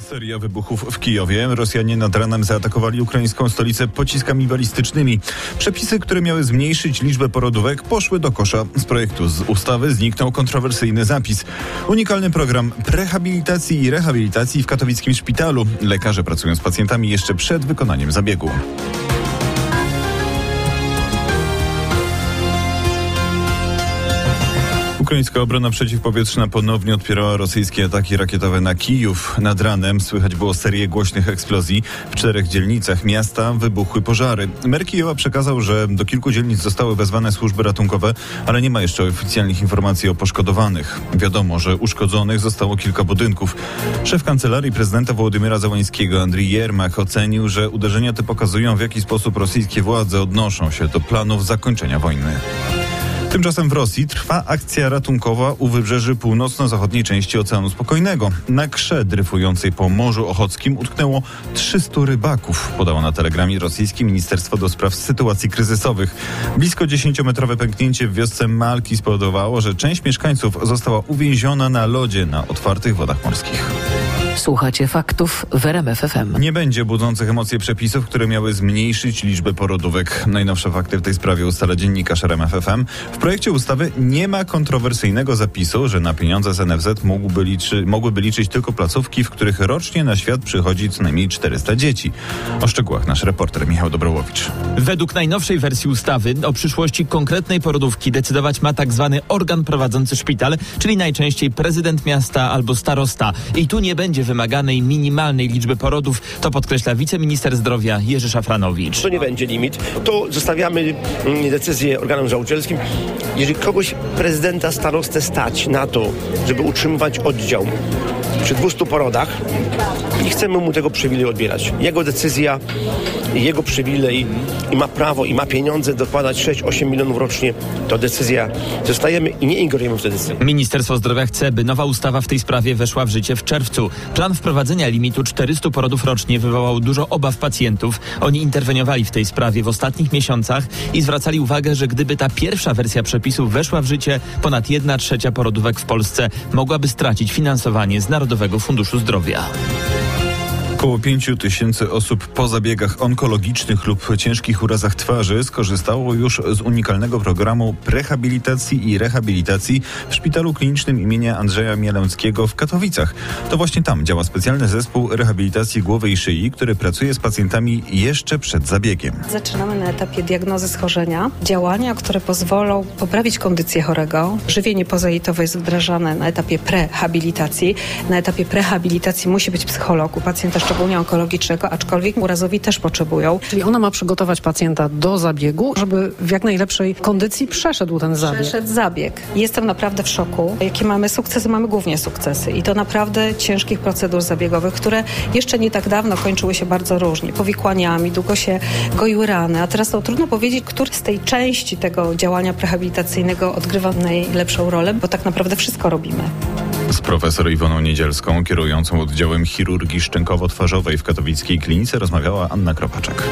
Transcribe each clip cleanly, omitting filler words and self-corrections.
Seria wybuchów w Kijowie. Rosjanie nad ranem zaatakowali ukraińską stolicę pociskami balistycznymi. Przepisy, które miały zmniejszyć liczbę porodówek, poszły do kosza. Z projektu z ustawy zniknął kontrowersyjny zapis. Unikalny program prehabilitacji i rehabilitacji w katowickim szpitalu. Lekarze pracują z pacjentami jeszcze przed wykonaniem zabiegu. Ukraińska obrona przeciwpowietrzna ponownie odpierała rosyjskie ataki rakietowe na Kijów. Nad ranem słychać było serię głośnych eksplozji. W 4 dzielnicach miasta wybuchły pożary. Mer Kijowa przekazał, że do kilku dzielnic zostały wezwane służby ratunkowe, ale nie ma jeszcze oficjalnych informacji o poszkodowanych. Wiadomo, że uszkodzonych zostało kilka budynków. Szef kancelarii prezydenta Wołodymyra Zełańskiego, Andrii Jermach, ocenił, że uderzenia te pokazują, w jaki sposób rosyjskie władze odnoszą się do planów zakończenia wojny. Tymczasem w Rosji trwa akcja ratunkowa u wybrzeży północno-zachodniej części Oceanu Spokojnego. Na krze dryfującej po Morzu Ochockim utknęło 300 rybaków, podało na telegramie rosyjskie Ministerstwo do Spraw Sytuacji Kryzysowych. Blisko 10-metrowe pęknięcie w wiosce Malki spowodowało, że część mieszkańców została uwięziona na lodzie na otwartych wodach morskich. Słuchacie faktów w RMF FM. Nie będzie budzących emocje przepisów, które miały zmniejszyć liczbę porodówek. Najnowsze fakty w tej sprawie ustala dziennikarz RMF FM. W projekcie ustawy nie ma kontrowersyjnego zapisu, że na pieniądze z NFZ mogłyby liczyć tylko placówki, w których rocznie na świat przychodzi co najmniej 400 dzieci. O szczegółach nasz reporter Michał Dobrołowicz. Według najnowszej wersji ustawy o przyszłości konkretnej porodówki decydować ma tak zwany organ prowadzący szpital, czyli najczęściej prezydent miasta albo starosta. I tu nie będzie wymaganej minimalnej liczby porodów, to podkreśla wiceminister zdrowia Jerzy Szafranowicz. To nie będzie limit, to zostawiamy decyzję organom założycielskim. Jeżeli kogoś, prezydenta, starostę stać na to, żeby utrzymywać oddział przy 200 porodach, nie chcemy mu tego przywileju odbierać. Jego decyzja, jego przywilej i ma prawo, i ma pieniądze dokładać 6-8 milionów rocznie, to decyzja. Zostajemy i nie ingerujemy w tę decyzję. Ministerstwo Zdrowia chce, by nowa ustawa w tej sprawie weszła w życie w czerwcu. Plan wprowadzenia limitu 400 porodów rocznie wywołał dużo obaw pacjentów. Oni interweniowali w tej sprawie w ostatnich miesiącach i zwracali uwagę, że gdyby ta pierwsza wersja przepisów weszła w życie, ponad 1/3 porodówek w Polsce mogłaby stracić finansowanie z Narodowego Funduszu Zdrowia. Około 5 000 osób po zabiegach onkologicznych lub ciężkich urazach twarzy skorzystało już z unikalnego programu prehabilitacji i rehabilitacji w Szpitalu Klinicznym imienia Andrzeja Mielęckiego w Katowicach. To właśnie tam działa specjalny zespół rehabilitacji głowy i szyi, który pracuje z pacjentami jeszcze przed zabiegiem. Zaczynamy na etapie diagnozy schorzenia. Działania, które pozwolą poprawić kondycję chorego. Żywienie pozaitowe jest wdrażane na etapie prehabilitacji. Na etapie prehabilitacji musi być psycholog u pacjenta szczególnie onkologicznego, aczkolwiek urazowi też potrzebują. Czyli ona ma przygotować pacjenta do zabiegu, żeby w jak najlepszej kondycji przeszedł ten zabieg. Przeszedł zabieg. Jestem naprawdę w szoku. Jakie mamy sukcesy? Mamy głównie sukcesy. I to naprawdę ciężkich procedur zabiegowych, które jeszcze nie tak dawno kończyły się bardzo różnie. Powikłaniami, długo się goiły rany. A teraz to trudno powiedzieć, który z tej części tego działania prehabilitacyjnego odgrywa najlepszą rolę, bo tak naprawdę wszystko robimy. Z profesor Iwoną Niedzielską, kierującą oddziałem chirurgii szczękowo-twarzowej w katowickiej klinice, rozmawiała Anna Kropaczek.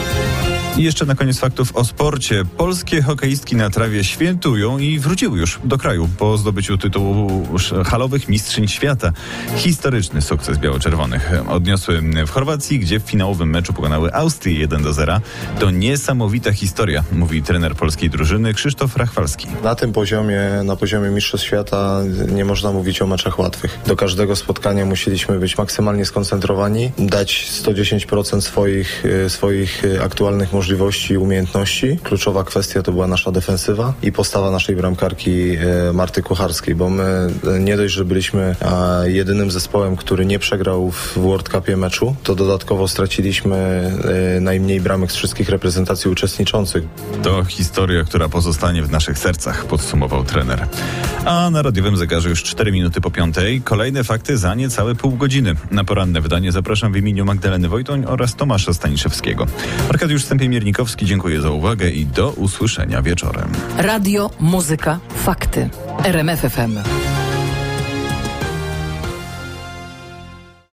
I jeszcze na koniec faktów o sporcie. Polskie hokeistki na trawie świętują i wróciły już do kraju po zdobyciu tytułu halowych mistrzyń świata. Historyczny sukces biało-czerwonych odniosły w Chorwacji, gdzie w finałowym meczu pokonały Austrię 1-0. To niesamowita historia, mówi trener polskiej drużyny Krzysztof Rachwalski. Na tym poziomie, na poziomie mistrzostw świata nie można mówić o meczach łatwych. Do każdego spotkania musieliśmy być maksymalnie skoncentrowani, dać 110% swoich aktualnych możliwości i umiejętności. Kluczowa kwestia to była nasza defensywa i postawa naszej bramkarki Marty Kucharskiej, bo my nie dość, że byliśmy jedynym zespołem, który nie przegrał w World Cupie meczu, to dodatkowo straciliśmy najmniej bramek z wszystkich reprezentacji uczestniczących. To historia, która pozostanie w naszych sercach, podsumował trener. A na radiowym zegarze już 4 minuty po 5:00. Kolejne fakty za niecałe pół godziny. Na poranne wydanie zapraszam w imieniu Magdaleny Wojtoń oraz Tomasza Staniszewskiego. Arkadiusz Stępień-Miernikowski, dziękuję za uwagę i do usłyszenia wieczorem. Radio, muzyka, fakty. RMF FM.